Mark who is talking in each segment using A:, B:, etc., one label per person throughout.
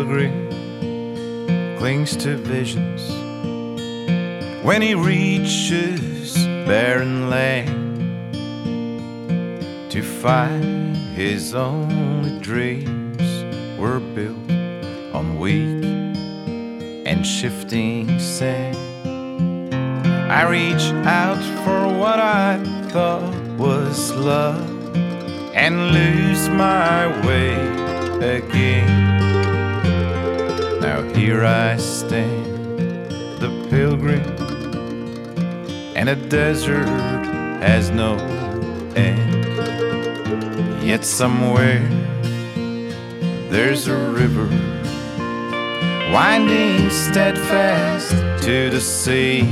A: pilgrim clings to visions when he reaches barren land to find his only dreams were built on weak and shifting sand. I reach out for what I thought was love and lose my way again. Now here I stand, the pilgrim, and a desert has no end. Yet somewhere there's a river winding steadfast to the sea,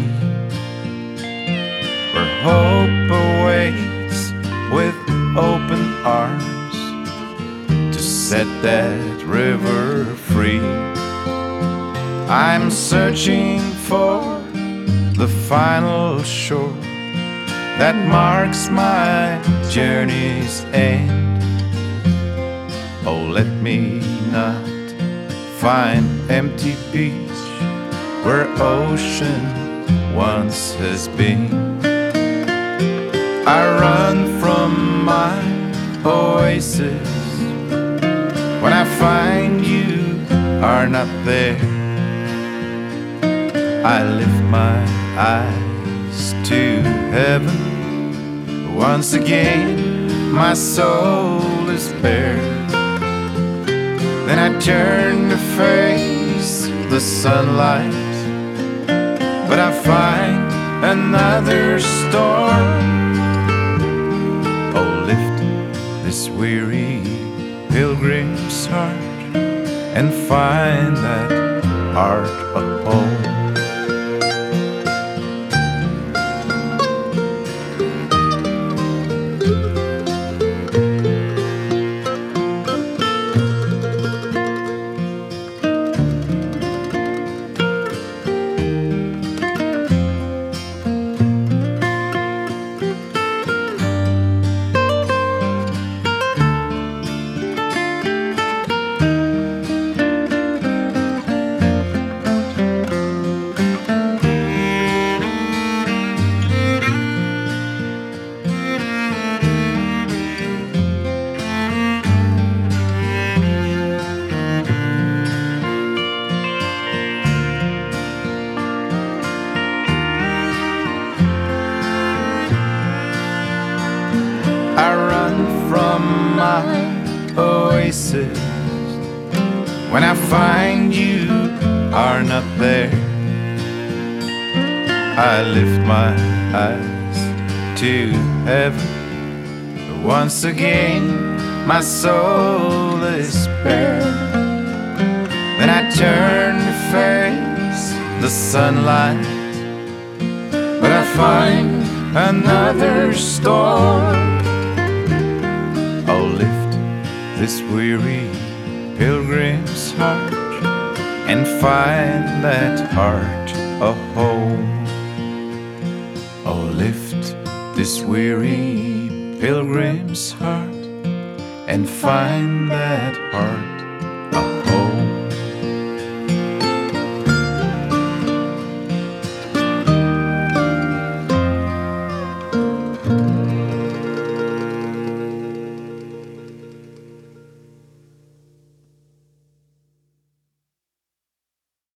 A: where hope awaits with open arms to set that river free. I'm searching for the final shore that marks my journey's end. Oh, let me not find empty beach where ocean once has been. I run from my oasis when I find you are not there. I lift my eyes to heaven. Once again my soul is bare. Then I turn to face the sunlight, but I find another storm. Oh, lift this weary pilgrim's heart and find that heart a home. I run from my oasis when I find you are not there. I lift my eyes to heaven. Once again my soul is bare. Then I turn to face the sunlight, but I find another storm. Oh, lift this weary pilgrim's heart and find that heart a home. Oh, lift this weary pilgrim's heart and find that heart